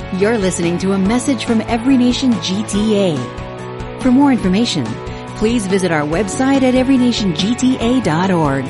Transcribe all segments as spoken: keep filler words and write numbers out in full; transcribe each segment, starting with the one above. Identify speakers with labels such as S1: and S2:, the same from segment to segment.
S1: You're listening to a message from Every Nation G T A. For more information, please visit our website at every nation g t a dot org.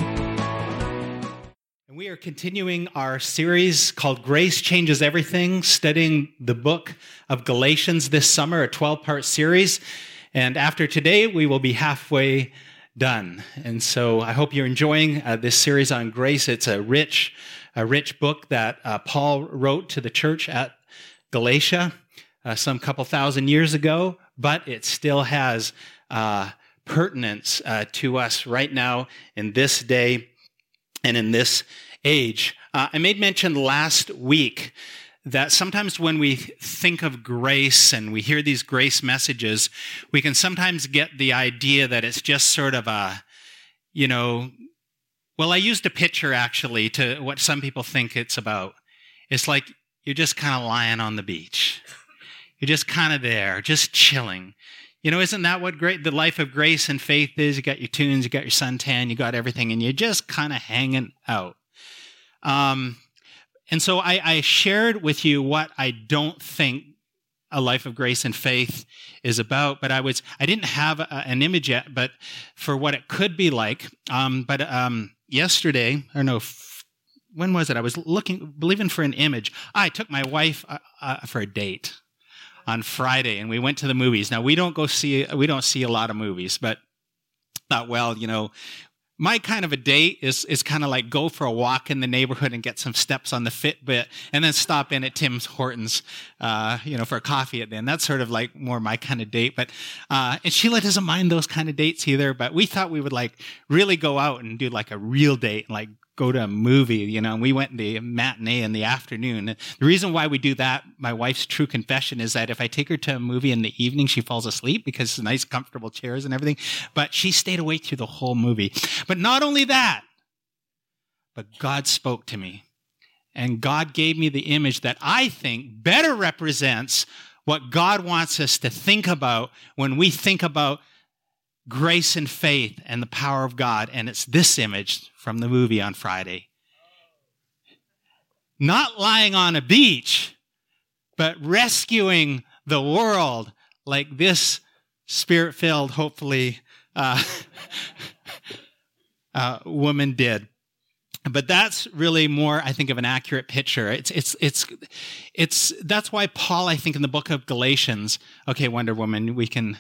S2: And we are continuing our series called Grace Changes Everything, studying the book of Galatians this summer, a twelve-part series. And after today, we will be halfway done. And so I hope you're enjoying uh, this series on grace. It's a rich, a rich book that uh, Paul wrote to the church at Galatia uh, some couple thousand years ago, but it still has uh, pertinence uh, to us right now in this day and in this age. Uh, I made mention last week that sometimes when we think of grace and we hear these grace messages, we can sometimes get the idea that it's just sort of a, you know, well, I used a picture actually to what some people think it's about. It's like you're just kind of lying on the beach. You're just kind of there, just chilling. You know, isn't that what great the life of grace and faith is? You got your tunes, you got your suntan, you got everything, and you're just kind of hanging out. Um, and so I, I shared with you what I don't think a life of grace and faith is about, but I was I didn't have a, an image yet, but for what it could be like. Um, but um, yesterday, or no. When was it? I was looking, believing for an image. I took my wife uh, uh, for a date on Friday, and we went to the movies. Now, we don't go see, we don't see a lot of movies, but thought, well, you know, my kind of a date is is kind of like go for a walk in the neighborhood and get some steps on the Fitbit, and then stop in at Tim Hortons, uh, you know, for a coffee at the end. That's sort of like more my kind of date. But uh, and Sheila doesn't mind those kind of dates either. But we thought we would like really go out and do like a real date, and like go to a movie, you know, and we went in the matinee in the afternoon. The reason why we do that, my wife's true confession, is that if I take her to a movie in the evening, she falls asleep because it's nice, comfortable chairs and everything. But she stayed awake through the whole movie. But not only that, but God spoke to me. And God gave me the image that I think better represents what God wants us to think about when we think about grace and faith and the power of God. And it's this image from the movie on Friday. Not lying on a beach, but rescuing the world like this spirit-filled, hopefully, uh, uh, woman did. But that's really more, I think, of an accurate picture. It's, it's, it's, it's, that's why Paul, I think, in the book of Galatians, okay, Wonder Woman, we can,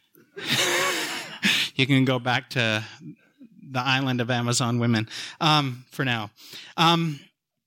S2: you can go back to the island of Amazon women um, for now. Um,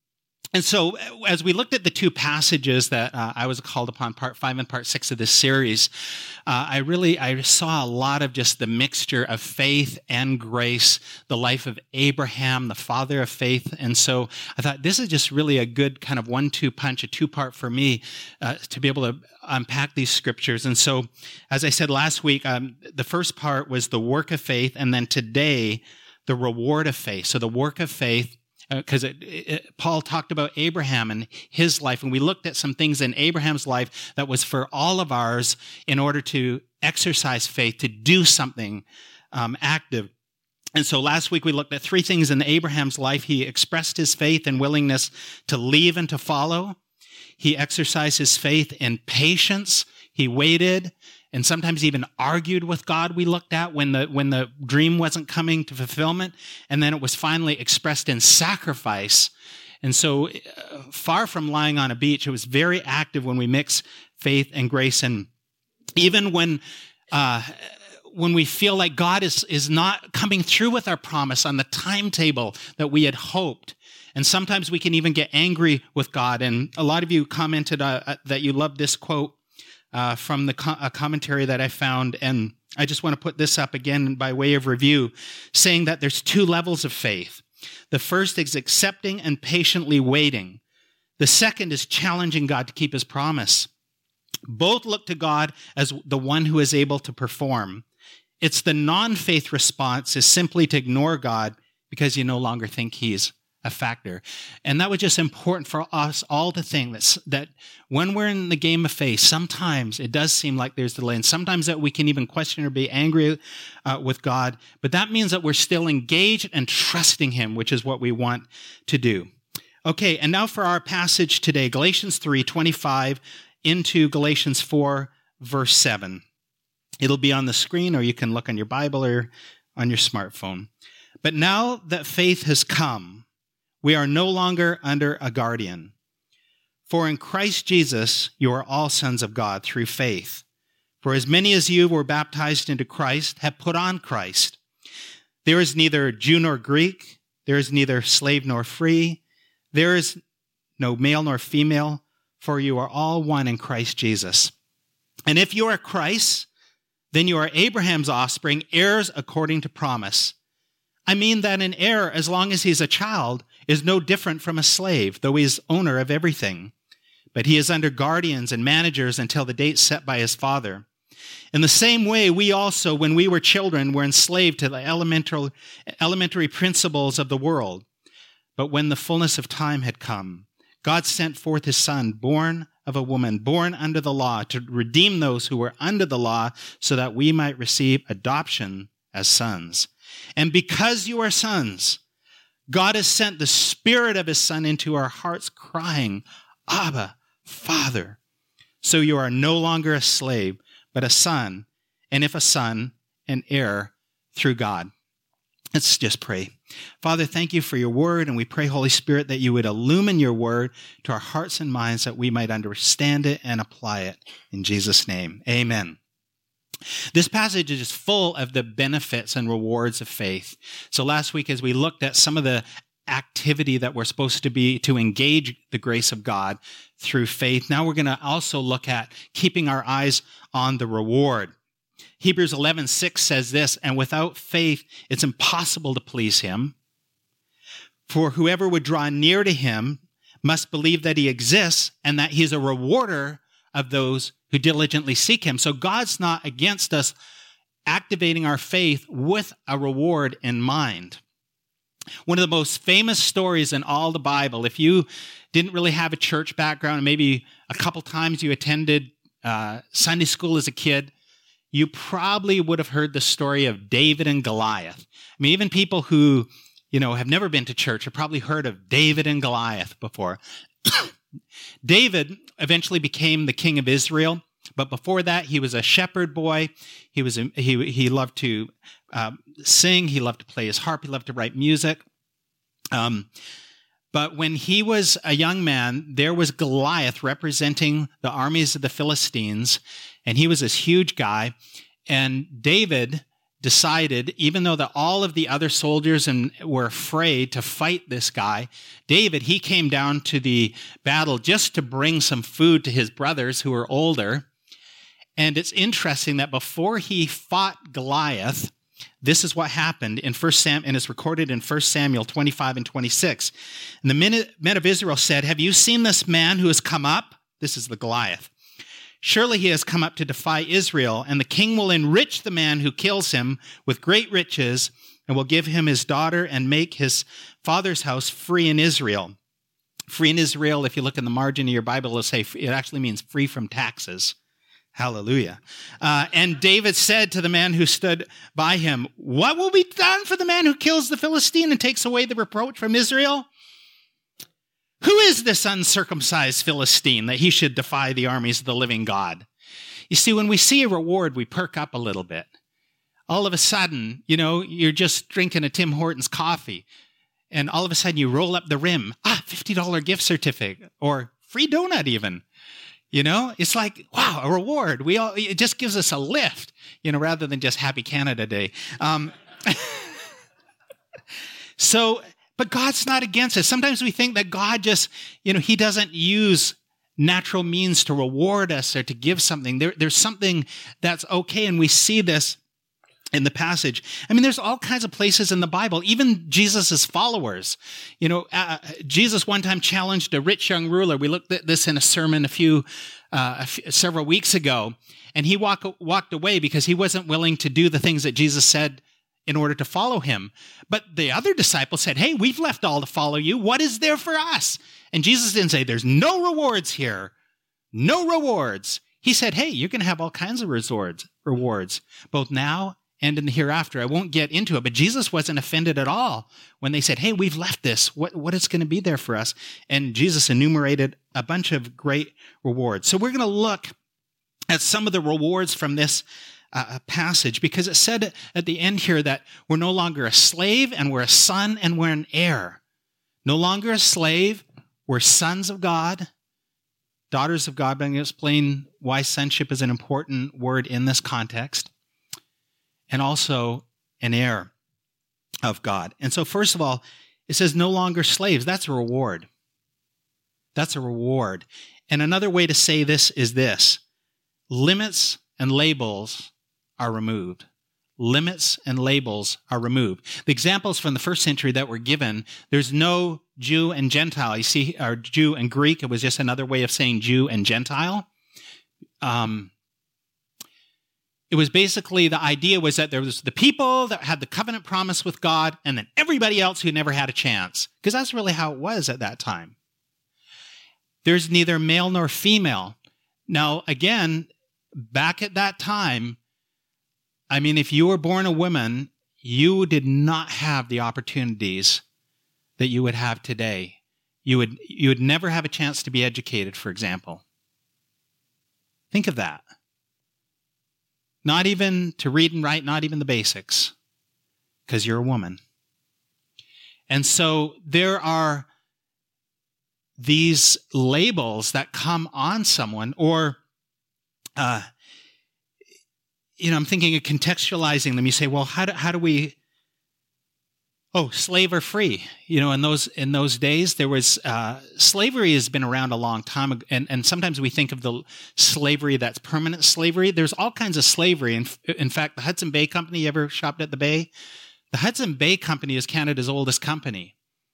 S2: and so as we looked at the two passages that uh, I was called upon, part five and part six of this series, uh, I really, I saw a lot of just the mixture of faith and grace, the life of Abraham, the father of faith. And so I thought this is just really a good kind of one-two punch, a two-part for me uh, to be able to unpack these scriptures. And so, as I said last week, um, the first part was the work of faith, and then today, the reward of faith. So the work of faith, because uh, Paul talked about Abraham and his life, and we looked at some things in Abraham's life that was for all of ours in order to exercise faith, to do something um, active. And so last week we looked at three things in Abraham's life. He expressed his faith and willingness to leave and to follow. He exercised his faith in patience. He waited and sometimes even argued with God, we looked at, when the when the dream wasn't coming to fulfillment. And then it was finally expressed in sacrifice. And so uh, far from lying on a beach, it was very active when we mix faith and grace. And even when uh, when we feel like God is, is not coming through with our promise on the timetable that we had hoped, and sometimes we can even get angry with God. And a lot of you commented uh, that you loved this quote uh, from the co- a commentary that I found. And I just want to put this up again by way of review, saying that there's two levels of faith. The first is accepting and patiently waiting. The second is challenging God to keep his promise. Both look to God as the one who is able to perform. It's the non-faith response is simply to ignore God because you no longer think he's a factor. And that was just important for us all to think that, that when we're in the game of faith, sometimes it does seem like there's delay, and sometimes that we can even question or be angry uh, with God, but that means that we're still engaged and trusting him, which is what we want to do. Okay, and now for our passage today, Galatians three twenty-five into Galatians four, verse seven. It'll be on the screen, or you can look on your Bible or on your smartphone. But now that faith has come, we are no longer under a guardian. For in Christ Jesus, you are all sons of God through faith. For as many as you were baptized into Christ have put on Christ. There is neither Jew nor Greek. There is neither slave nor free. There is no male nor female, for you are all one in Christ Jesus. And if you are Christ, then you are Abraham's offspring, heirs according to promise. I mean that an heir, as long as he's a child, is no different from a slave, though he is owner of everything. But he is under guardians and managers until the date set by his father. In the same way, we also, when we were children, were enslaved to the elemental, elementary principles of the world. But when the fullness of time had come, God sent forth his Son, born of a woman, born under the law, to redeem those who were under the law, so that we might receive adoption as sons. And because you are sons, God has sent the Spirit of his Son into our hearts, crying, Abba, Father. So you are no longer a slave, but a son, and if a son, an heir through God. Let's just pray. Father, thank you for your word, and we pray, Holy Spirit, that you would illumine your word to our hearts and minds, that we might understand it and apply it. In Jesus' name, amen. This passage is full of the benefits and rewards of faith. So last week, as we looked at some of the activity that we're supposed to be to engage the grace of God through faith, now we're going to also look at keeping our eyes on the reward. Hebrews eleven six says this, and without faith, it's impossible to please him. For whoever would draw near to him must believe that he exists and that he's a rewarder of those who diligently seek him. So God's not against us activating our faith with a reward in mind. One of the most famous stories in all the Bible, if you didn't really have a church background, maybe a couple times you attended uh, Sunday school as a kid, you probably would have heard the story of David and Goliath. I mean, even people who, you know, have never been to church have probably heard of David and Goliath before. David eventually became the king of Israel, but before that, he was a shepherd boy. He was a, he he loved to uh, sing. He loved to play his harp. He loved to write music. Um, but when he was a young man, there was Goliath representing the armies of the Philistines, and he was this huge guy. And David decided, even though that all of the other soldiers and were afraid to fight this guy, David, he came down to the battle just to bring some food to his brothers who were older. And it's interesting that before he fought Goliath, this is what happened in First Sam, and it's recorded in First Samuel twenty-five and twenty-six. And the men of Israel said, "Have you seen this man who has come up?" This is the Goliath. "Surely he has come up to defy Israel, and the king will enrich the man who kills him with great riches, and will give him his daughter and make his father's house free in Israel." Free in Israel, if you look in the margin of your Bible, it'll say it actually means free from taxes. Hallelujah. Uh, and David said to the man who stood by him, "What will be done for the man who kills the Philistine and takes away the reproach from Israel? Who is this uncircumcised Philistine that he should defy the armies of the living God?" You see, when we see a reward, we perk up a little bit. All of a sudden, you know, you're just drinking a Tim Hortons coffee, and all of a sudden you roll up the rim. Ah, fifty dollars gift certificate, or free donut even. You know, it's like, wow, a reward. We all, it just gives us a lift, you know, rather than just Happy Canada Day. Um, so, but God's not against us. Sometimes we think that God just, you know, he doesn't use natural means to reward us or to give something. There, there's something that's okay, and we see this in the passage. I mean, there's all kinds of places in the Bible, even Jesus's followers. You know, uh, Jesus one time challenged a rich young ruler. We looked at this in a sermon a few, uh, a few several weeks ago, and he walk, walked away because he wasn't willing to do the things that Jesus said in order to follow him. But the other disciples said, "Hey, we've left all to follow you. What is there for us?" And Jesus didn't say, "There's no rewards here. No rewards." He said, "Hey, you're going to have all kinds of rewards, rewards, both now and in the hereafter. I won't get into it, but Jesus wasn't offended at all when they said, hey, we've left this. What, what is going to be there for us? And Jesus enumerated a bunch of great rewards. So we're going to look at some of the rewards from this uh, passage, because it said at the end here that we're no longer a slave, and we're a son, and we're an heir. No longer a slave, we're sons of God, daughters of God. But I'm going to explain why sonship is an important word in this context. And also an heir of God. And so first of all, it says no longer slaves. That's a reward. That's a reward. And another way to say this is this: limits and labels are removed. Limits and labels are removed. The examples from the first century that were given, there's no Jew and Gentile. You see, or Jew and Greek, it was just another way of saying Jew and Gentile. Um, It was basically, the idea was that there was the people that had the covenant promise with God, and then everybody else who never had a chance, because that's really how it was at that time. There's neither male nor female. Now, again, back at that time, I mean, if you were born a woman, you did not have the opportunities that you would have today. You would, you would never have a chance to be educated, for example. Think of that. Not even to read and write, not even the basics, because you're a woman. And so there are these labels that come on someone, or, uh, you know, I'm thinking of contextualizing them. You say, well, how do, how do we, oh, slave or free? You know, in those in those days, there was, uh, slavery has been around a long time, ago, and, and sometimes we think of the slavery that's permanent slavery. There's all kinds of slavery. In, in fact, the Hudson Bay Company, you ever shopped at the Bay? The Hudson Bay Company is Canada's oldest company.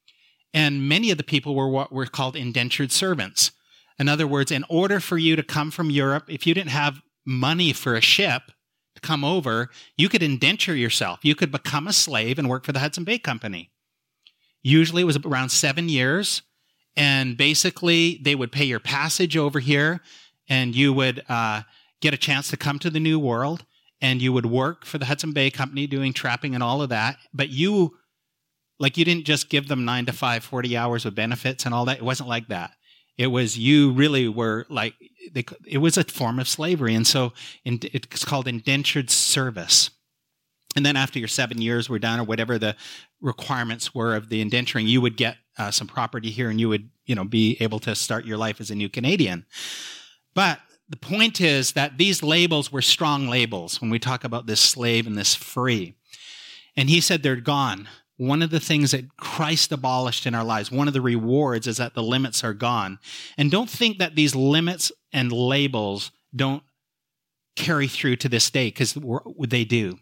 S2: And many of the people were what were called indentured servants. In other words, in order for you to come from Europe, if you didn't have money for a ship to come over, you could indenture yourself. You could become a slave and work for the Hudson Bay Company. Usually it was around seven years, and basically they would pay your passage over here, and you would uh, get a chance to come to the New World, and you would work for the Hudson Bay Company doing trapping and all of that. But you, like, you didn't just give them nine to five, forty hours of benefits and all that. It wasn't like that. It was, you really were like, they, it was a form of slavery. And so in, it's called indentured service. And then after your seven years were done, or whatever the requirements were of the indenturing, you would get uh, some property here, and you would, you know, be able to start your life as a new Canadian. But the point is that these labels were strong labels when we talk about this slave and this free. And he said they're gone. One of the things that Christ abolished in our lives, one of the rewards, is that the limits are gone. And don't think that these limits and labels don't carry through to this day, because they do.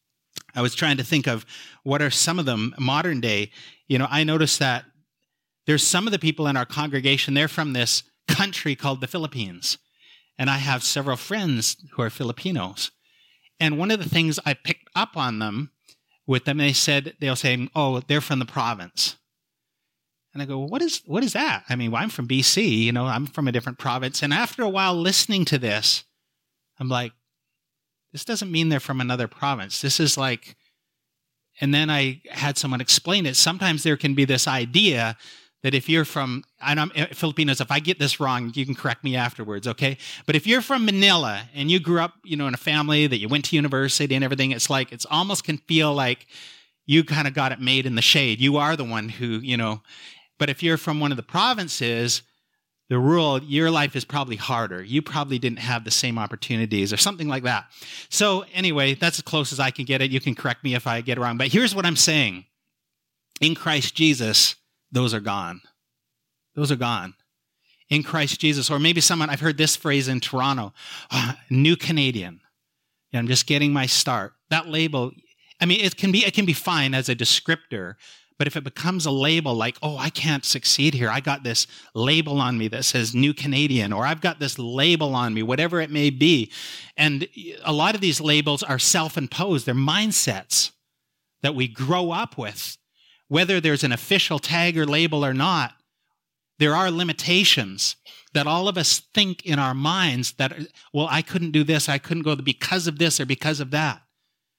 S2: I was trying to think of what are some of them modern day. You know, I noticed that there's some of the people in our congregation, they're from this country called the Philippines. And I have several friends who are Filipinos. And one of the things I picked up on them with them, they said, they'll say, oh, they're from the province. And I go, well, what is, what is that? I mean, well, I'm from B C, you know, I'm from a different province. And after a while listening to this, I'm like, this doesn't mean they're from another province. This is like, and then I had someone explain it. Sometimes there can be this idea that if you're from, and I'm Filipinos, if I get this wrong, you can correct me afterwards, okay? But if you're from Manila and you grew up, you know, in a family that you went to university and everything, it's like, it's almost can feel like you kind of got it made in the shade. You are the one who, you know, but if you're from one of the provinces, the rural, your life is probably harder. You probably didn't have the same opportunities or something like that. So anyway, that's as close as I can get it. You can correct me if I get it wrong. But here's what I'm saying. In Christ Jesus, those are gone. Those are gone. In Christ Jesus. Or maybe someone, I've heard this phrase in Toronto, oh, new Canadian. Yeah, I'm just getting my start. That label, I mean, it can be, it can be fine as a descriptor, but if it becomes a label like, oh, I can't succeed here. I got this label on me that says new Canadian, or I've got this label on me, whatever it may be. And a lot of these labels are self-imposed. They're mindsets that we grow up with. Whether there's an official tag or label or not, there are limitations that all of us think in our minds that, well, I couldn't do this, I couldn't go because of this or because of that.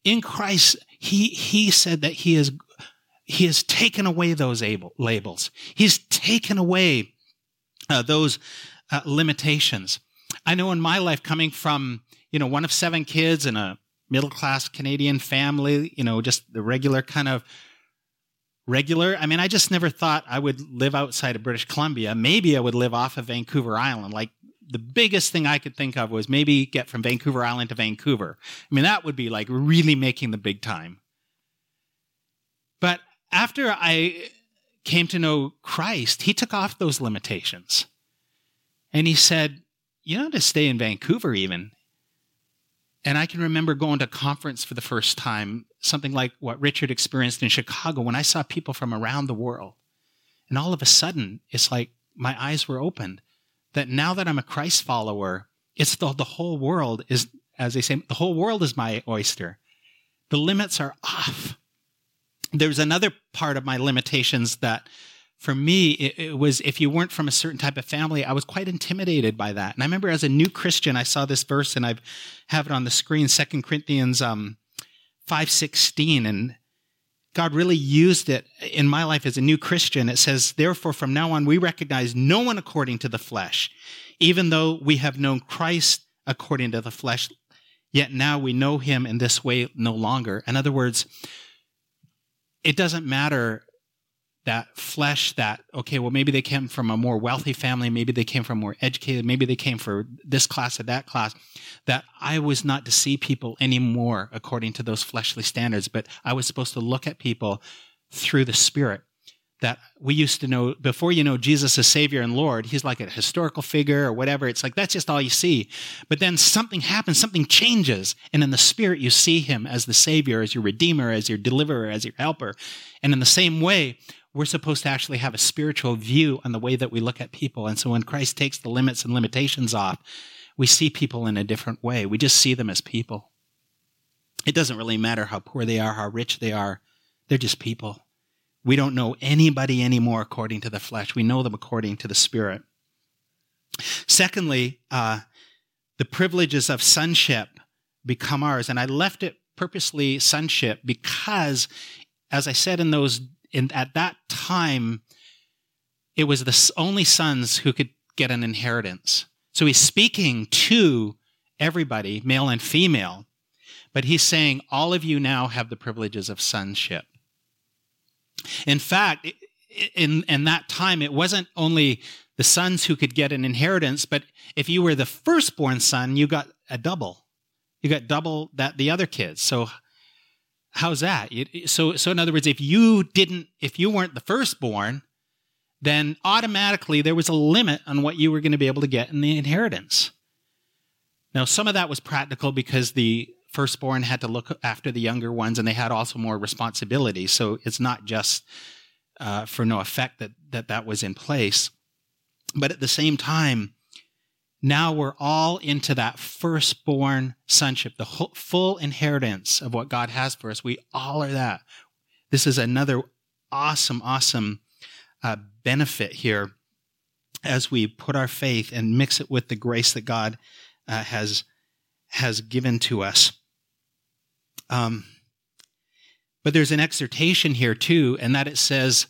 S2: in Christ, he, he said that he has, he has taken away those able, labels. He's taken away uh, those uh, limitations. I know in my life, coming from, you know, one of seven kids in a middle-class Canadian family, you know, just the regular kind of regular. I mean, I just never thought I would live outside of British Columbia. Maybe I would live off of Vancouver Island. Like, the biggest thing I could think of was maybe get from Vancouver Island to Vancouver. I mean, that would be like really making the big time. But after I came to know Christ, he took off those limitations. And he said, you don't have to stay in Vancouver even. And I can remember going to a conference for the first time, something like what Richard experienced in Chicago, when I saw people from around the world. And all of a sudden, it's like my eyes were opened, that now that I'm a Christ follower, it's the, the whole world is, as they say, the whole world is my oyster. The limits are off. There's another part of my limitations that, for me, it, it was if you weren't from a certain type of family, I was quite intimidated by that. And I remember as a new Christian, I saw this verse, and I have it on the screen, Second Corinthians um, five sixteen, and God really used it in my life as a new Christian. It says, therefore, from now on, we recognize no one according to the flesh, even though we have known Christ according to the flesh, yet now we know him in this way no longer. In other words, it doesn't matter that flesh that, okay, well, maybe they came from a more wealthy family, maybe they came from more educated, maybe they came from this class or that class, that I was not to see people anymore according to those fleshly standards, but I was supposed to look at people through the Spirit. That we used to know, before you know Jesus as Savior and Lord, he's like a historical figure or whatever. It's like, that's just all you see. But then something happens, something changes. And in the Spirit, you see him as the Savior, as your Redeemer, as your Deliverer, as your Helper. And in the same way, we're supposed to actually have a spiritual view on the way that we look at people. And so when Christ takes the limits and limitations off, we see people in a different way. We just see them as people. It doesn't really matter how poor they are, how rich they are. They're just people. We don't know anybody anymore according to the flesh. We know them according to the Spirit. Secondly, uh, the privileges of sonship become ours. And I left it purposely sonship because, as I said in those In, at that time, it was the only sons who could get an inheritance. So he's speaking to everybody, male and female, but he's saying, all of you now have the privileges of sonship. In fact, in, in that time, it wasn't only the sons who could get an inheritance, but if you were the firstborn son, you got a double. You got double that the other kids. So how's that? So, so in other words, if you didn't, if you weren't the firstborn, then automatically there was a limit on what you were going to be able to get in the inheritance. Now, some of that was practical because the firstborn had to look after the younger ones, and they had also more responsibility. So it's not just uh, for no effect that, that that was in place. But at the same time, now we're all into that firstborn sonship, the whole, full inheritance of what God has for us. We all are that. This is another awesome, awesome uh, benefit here as we put our faith and mix it with the grace that God uh, has, has given to us. Um, but there's an exhortation here too, and that it says,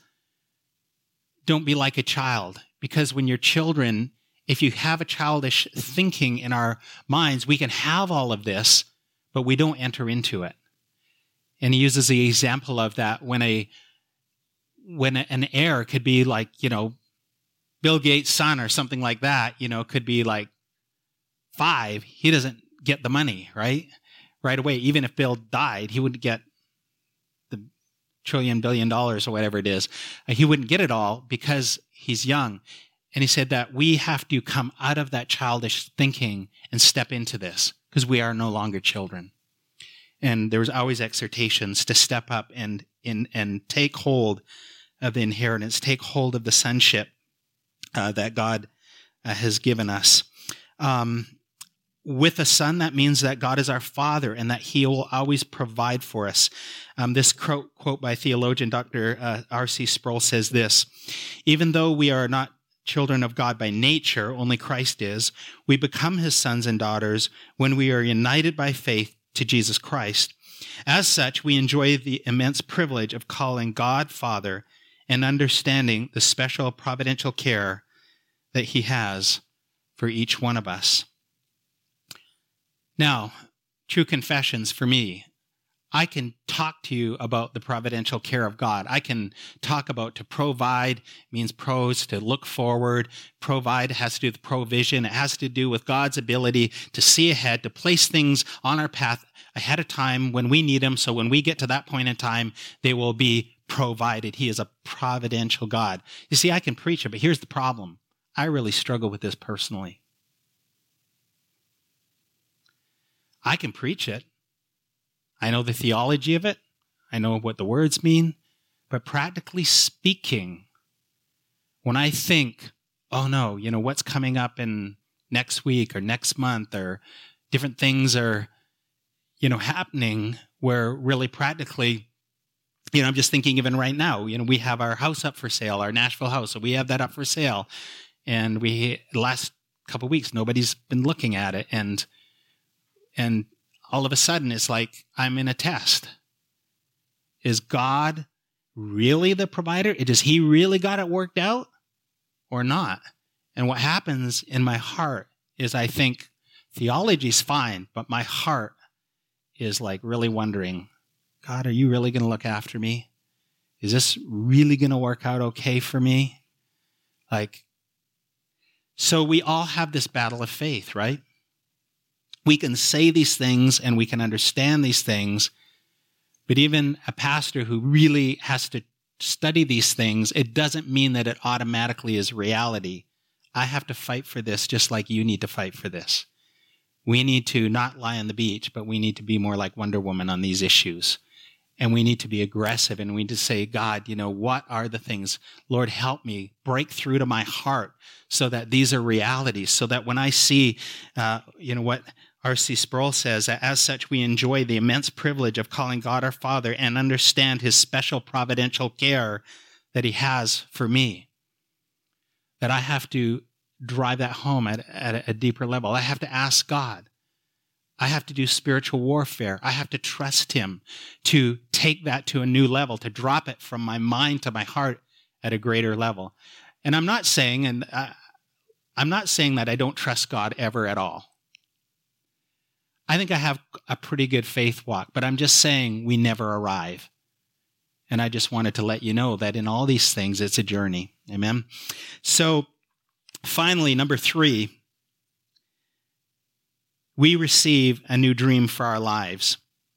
S2: don't be like a child, because when you're children, if you have a childish thinking in our minds, we can have all of this, but we don't enter into it. And he uses the example of that when a when an heir could be like, you know, Bill Gates' son or something like that, you know, could be like five. He doesn't get the money, right? Right away. Even if Bill died, he wouldn't get the trillion, billion dollars or whatever it is. He wouldn't get it all because he's young. And he said that we have to come out of that childish thinking and step into this because we are no longer children. And there was always exhortations to step up and, and, and take hold of the inheritance, take hold of the sonship uh, that God uh, has given us. Um, with a son, that means that God is our Father and that he will always provide for us. Um, this quote, quote by theologian Doctor Uh, R C Sproul says this, even though we are not children of God by nature, only Christ is, we become his sons and daughters when we are united by faith to Jesus Christ. As such, we enjoy the immense privilege of calling God Father and understanding the special providential care that he has for each one of us. Now, true confessions for me. I can talk to you about the providential care of God. I can talk about to provide means pros, to look forward. Provide has to do with provision. It has to do with God's ability to see ahead, to place things on our path ahead of time when we need them. So when we get to that point in time, they will be provided. He is a providential God. You see, I can preach it, but here's the problem. I really struggle with this personally. I can preach it. I know the theology of it. I know what the words mean. But practically speaking, when I think, oh no, you know, what's coming up in next week or next month or different things are, you know, happening where really practically, you know, I'm just thinking even right now, you know, we have our house up for sale, our Nashville house. So we have that up for sale. And we, the last couple of weeks, nobody's been looking at it. And, and, all of a sudden, it's like I'm in a test. Is God really the provider? Does he really got it worked out or not? And what happens in my heart is I think theology's fine, but my heart is like really wondering, God, are you really going to look after me? Is this really going to work out okay for me? Like, so we all have this battle of faith, right? We can say these things and we can understand these things, but even a pastor who really has to study these things, it doesn't mean that it automatically is reality. I have to fight for this just like you need to fight for this. We need to not lie on the beach, but we need to be more like Wonder Woman on these issues. And we need to be aggressive and we need to say, God, you know, what are the things? Lord, help me break through to my heart so that these are realities, so that when I see, uh, you know, what R C Sproul says, that as such we enjoy the immense privilege of calling God our Father and understand his special providential care that he has for me. That I have to drive that home at, at a deeper level. I have to ask God. I have to do spiritual warfare. I have to trust him to take that to a new level, to drop it from my mind to my heart at a greater level. And I'm not saying, and I, I'm not saying that I don't trust God ever at all. I think I have a pretty good faith walk, but I'm just saying we never arrive. And I just wanted to let you know that in all these things, it's a journey. Amen? So finally, number three, we receive a new dream for our lives.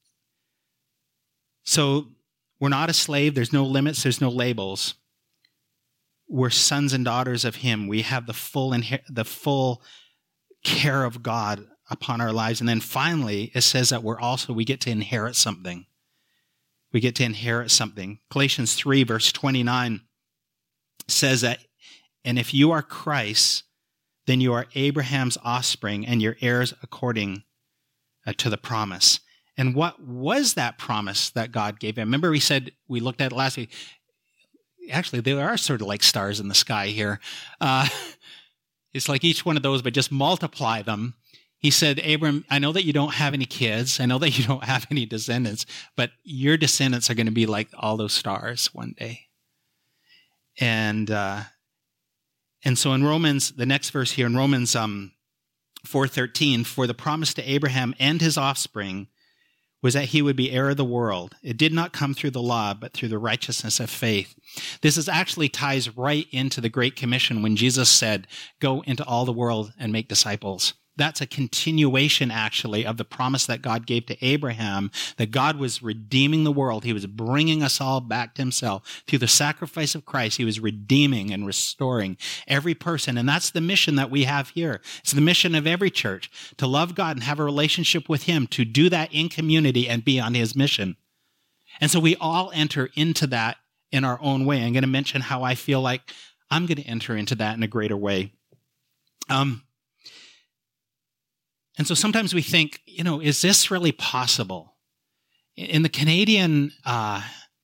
S2: So we're not a slave. There's no limits. There's no labels. We're sons and daughters of him. We have the full inher- the full care of God upon our lives. And then finally, it says that we're also, we get to inherit something. We get to inherit something. Galatians three, verse twenty-nine says that, and if you are Christ, then you are Abraham's offspring and your heirs according uh, to the promise. And what was that promise that God gave him? Remember we said, we looked at it last week, actually there are sort of like stars in the sky here. Uh, it's like each one of those, but just multiply them. He said, Abram, I know that you don't have any kids. I know that you don't have any descendants, but your descendants are going to be like all those stars one day. And uh, and so in Romans, the next verse here in Romans um, four thirteen, for the promise to Abraham and his offspring was that he would be heir of the world. It did not come through the law, but through the righteousness of faith. This is actually ties right into the Great Commission when Jesus said, go into all the world and make disciples. That's a continuation, actually, of the promise that God gave to Abraham, that God was redeeming the world. He was bringing us all back to himself. Through the sacrifice of Christ, he was redeeming and restoring every person. And that's the mission that we have here. It's the mission of every church, to love God and have a relationship with him, to do that in community and be on his mission. And so we all enter into that in our own way. I'm going to mention how I feel like I'm going to enter into that in a greater way. Um, And so sometimes we think, you know, is this really possible? In the Canadian, uh,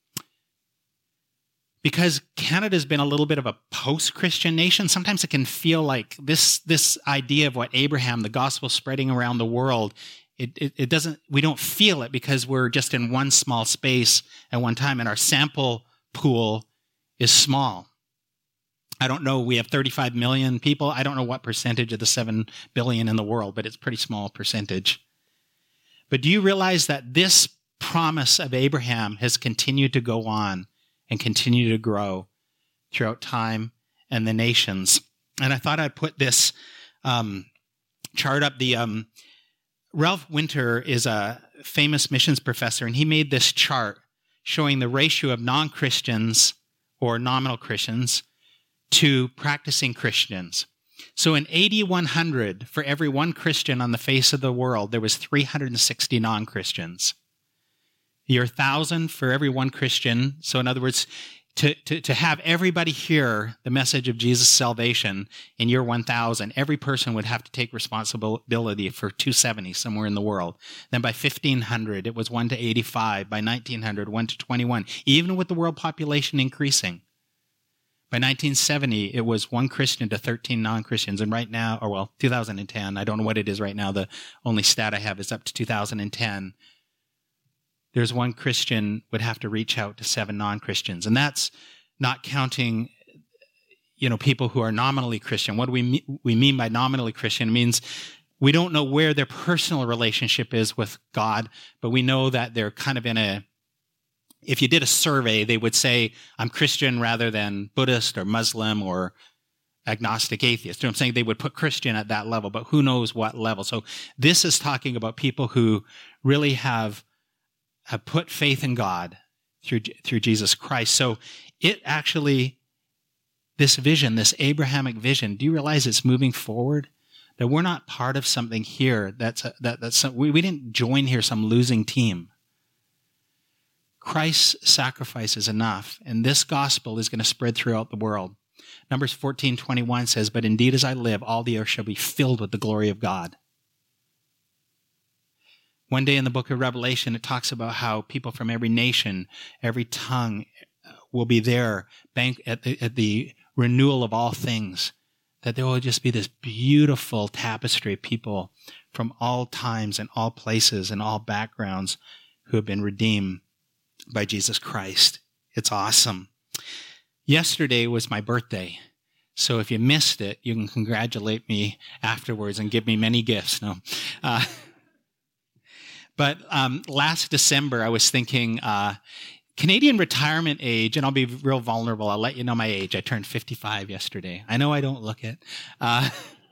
S2: because Canada's been a little bit of a post-Christian nation, sometimes it can feel like this, this idea of what Abraham, the gospel spreading around the world, It, it, it doesn't, we don't feel it because we're just in one small space at one time, and our sample pool is small. I don't know, we have thirty-five million people. I don't know what percentage of the seven billion in the world, but it's a pretty small percentage. But do you realize that this promise of Abraham has continued to go on and continue to grow throughout time and the nations? And I thought I'd put this um, chart up. The um, Ralph Winter is a famous missions professor, and he made this chart showing the ratio of non-Christians or nominal Christians to practicing Christians. So in A D one hundred, for every one Christian on the face of the world, there was three hundred sixty non-Christians. Year one thousand, for every one Christian. So in other words, to, to, to have everybody hear the message of Jesus' salvation in year one thousand, every person would have to take responsibility for two hundred seventy somewhere in the world. Then by fifteen hundred, it was one to eighty-five. By nineteen hundred, one to twenty-one, even with the world population increasing. By nineteen seventy, it was one Christian to thirteen non-Christians. And right now, or well, two thousand ten, I don't know what it is right now. The only stat I have is up to two thousand ten. There's one Christian would have to reach out to seven non-Christians. And that's not counting, you know, people who are nominally Christian. What do we mean, we mean by nominally Christian? It means we don't know where their personal relationship is with God, but we know that they're kind of in a, if you did a survey, they would say, I'm Christian rather than Buddhist or Muslim or agnostic atheist. You know what I'm saying? They would put Christian at that level, but who knows what level. So this is talking about people who really have, have put faith in God through, through Jesus Christ. So it actually, this vision, this Abrahamic vision, do you realize it's moving forward? That we're not part of something here that's, a, that, that's some, we, we didn't join here some losing team. Christ's sacrifice is enough, and this gospel is going to spread throughout the world. Numbers fourteen twenty-one says, but indeed as I live, all the earth shall be filled with the glory of God. One day in the book of Revelation, it talks about how people from every nation, every tongue will be there at the, at the renewal of all things, that there will just be this beautiful tapestry of people from all times and all places and all backgrounds who have been redeemed by Jesus Christ. It's awesome. Yesterday was my birthday. So if you missed it, you can congratulate me afterwards and give me many gifts. No. Uh, but um, last December, I was thinking uh, Canadian retirement age, and I'll be real vulnerable. I'll let you know my age. I turned fifty-five yesterday. I know I don't look it. Uh,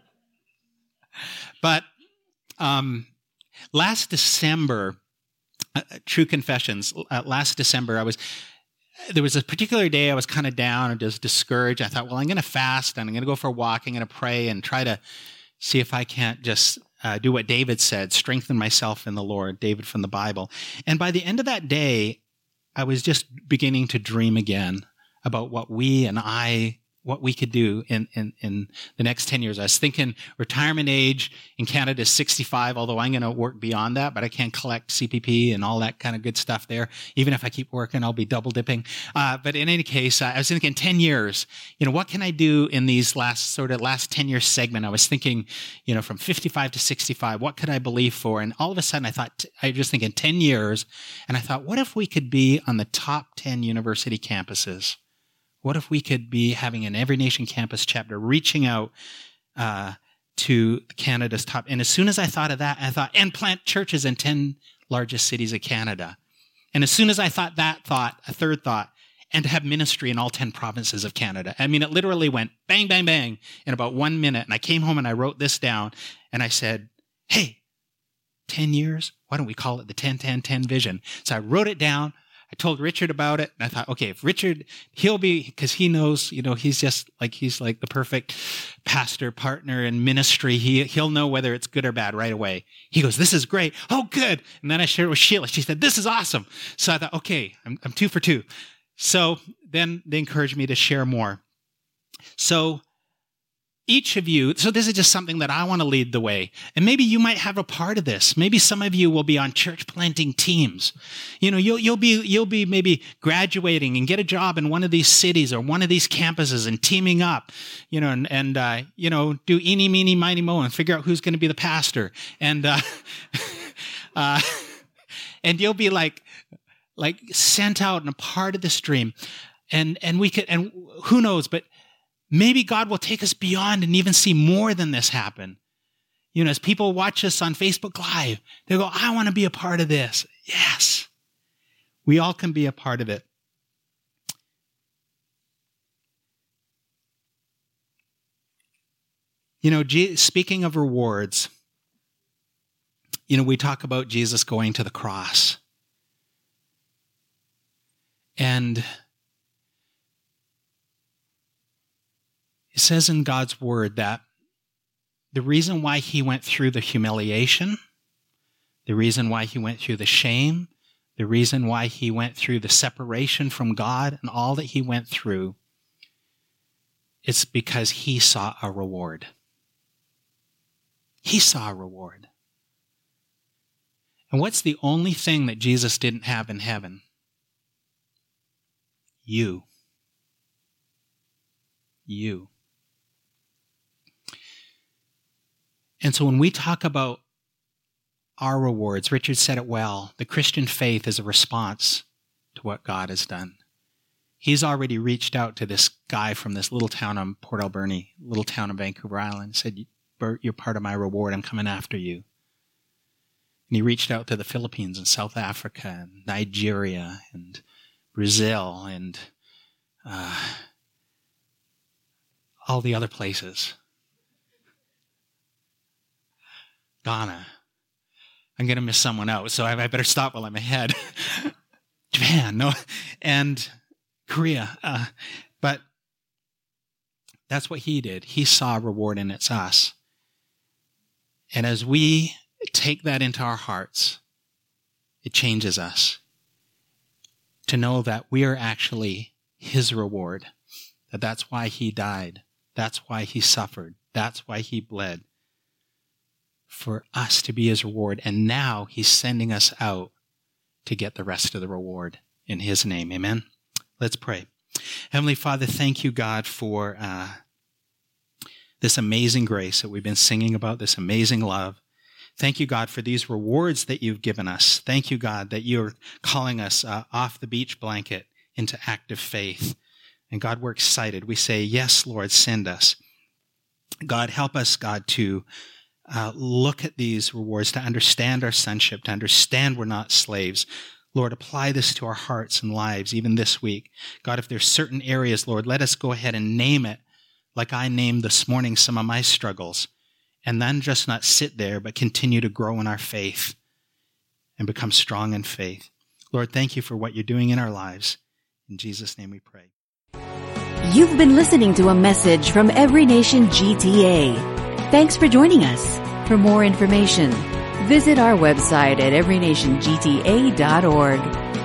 S2: but um, last December, Uh, true confessions. Uh, last December, I was, there was a particular day I was kind of down and just discouraged. I thought, well, I'm going to fast and I'm going to go for a walk. I'm going to pray and try to see if I can't just uh, do what David said, strengthen myself in the Lord, David from the Bible. And by the end of that day, I was just beginning to dream again about what we and I, what we could do in, in, in the next ten years. I was thinking retirement age in Canada is sixty-five, although I'm going to work beyond that, but I can't collect C P P and all that kind of good stuff there. Even if I keep working, I'll be double dipping. Uh, but in any case, I was thinking ten years, you know, what can I do in these last sort of last ten year segment? I was thinking, you know, from fifty-five to sixty-five, what could I believe for? And all of a sudden I thought, I was just thinking ten years. And I thought, what if we could be on the top ten university campuses? What if we could be having an Every Nation campus chapter reaching out uh, to Canada's top? And as soon as I thought of that, I thought, and plant churches in ten largest cities of Canada. And as soon as I thought that thought, a third thought, and to have ministry in all ten provinces of Canada. I mean, it literally went bang, bang, bang in about one minute. And I came home and I wrote this down and I said, hey, ten years? Why don't we call it the ten ten ten vision? So I wrote it down. I told Richard about it, and I thought, okay, if Richard, he'll be, because he knows, you know, he's just like, he's like the perfect pastor partner in ministry. He, he'll know whether it's good or bad right away. He goes, this is great. Oh, good. And then I shared it with Sheila. She said, this is awesome. So I thought, okay, I'm, I'm two for two. So then they encouraged me to share more. So each of you, so this is just something that I want to lead the way. And maybe you might have a part of this. Maybe some of you will be on church planting teams. You know, you'll, you'll be, you'll be maybe graduating and get a job in one of these cities or one of these campuses and teaming up, you know, and, and uh, you know, do eeny, meeny, miny, mo and figure out who's going to be the pastor. And, uh, Uh, and you'll be like, like sent out and a part of the stream. And, and we could, and who knows, but maybe God will take us beyond and even see more than this happen. You know, as people watch us on Facebook Live, they go, I want to be a part of this. Yes. We all can be a part of it. You know, G- speaking of rewards, you know, we talk about Jesus going to the cross. And it says in God's word that the reason why he went through the humiliation, the reason why he went through the shame, the reason why he went through the separation from God and all that he went through, it's because he saw a reward. He saw a reward. And what's the only thing that Jesus didn't have in heaven? You. You. And so when we talk about our rewards, Richard said it well, the Christian faith is a response to what God has done. He's already reached out to this guy from this little town on Port Alberni, little town on Vancouver Island, said, Bert, you're part of my reward, I'm coming after you. And he reached out to the Philippines and South Africa and Nigeria and Brazil and uh, all the other places. Ghana. I'm going to miss someone out, so I better stop while I'm ahead. Japan, no, and Korea. Uh, but that's what he did. He saw a reward, and it's us. And as we take that into our hearts, it changes us to know that we are actually his reward, that that's why he died, that's why he suffered, that's why he bled, for us to be his reward. And now he's sending us out to get the rest of the reward in his name. Amen. Let's pray. Heavenly Father, thank you, God, for uh, this amazing grace that we've been singing about, this amazing love. Thank you, God, for these rewards that you've given us. Thank you, God, that you're calling us uh, off the beach blanket into active faith. And God, we're excited. We say, yes, Lord, send us. God, help us, God, to Uh, look at these rewards, to understand our sonship, to understand we're not slaves. Lord, apply this to our hearts and lives, even this week. God, if there's certain areas, Lord, let us go ahead and name it like I named this morning some of my struggles, and then just not sit there, but continue to grow in our faith and become strong in faith. Lord, thank you for what you're doing in our lives. In Jesus' name we pray.
S1: You've been listening to a message from Every Nation G T A. Thanks for joining us. For more information, visit our website at every nation g t a dot org.